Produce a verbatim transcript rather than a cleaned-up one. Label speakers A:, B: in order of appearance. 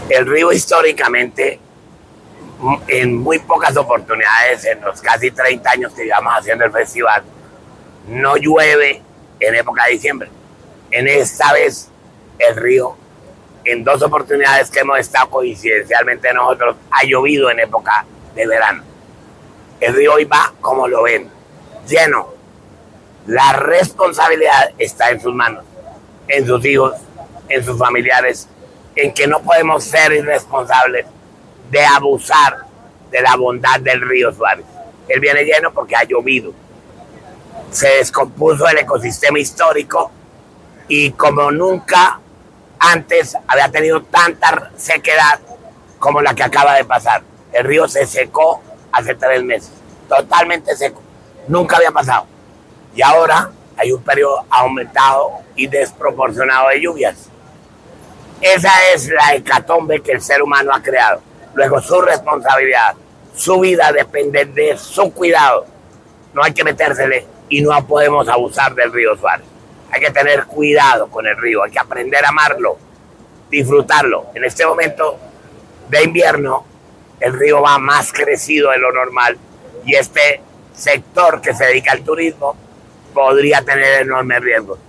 A: El río históricamente, en muy pocas oportunidades, en los casi treinta años que llevamos haciendo el festival, no llueve en época de diciembre. En esta vez, el río, en dos oportunidades que hemos estado coincidencialmente nosotros, ha llovido en época de verano. El río hoy va, como lo ven, lleno. La responsabilidad está en sus manos, en sus hijos, en sus familiares, en que no podemos ser irresponsables de abusar de la bondad del río Suárez. Él viene lleno porque ha llovido. Se descompuso el ecosistema histórico y como nunca antes había tenido tanta sequedad como la que acaba de pasar. El río se secó hace tres meses, totalmente seco. Nunca había pasado. Y ahora hay un periodo aumentado y desproporcionado de lluvias. Esa es la hecatombe que el ser humano ha creado. Luego su responsabilidad, su vida depende de su cuidado. No hay que metérsele y no podemos abusar del río Suárez. Hay que tener cuidado con el río, hay que aprender a amarlo, disfrutarlo. En este momento de invierno, el río va más crecido de lo normal y este sector que se dedica al turismo podría tener enormes riesgos.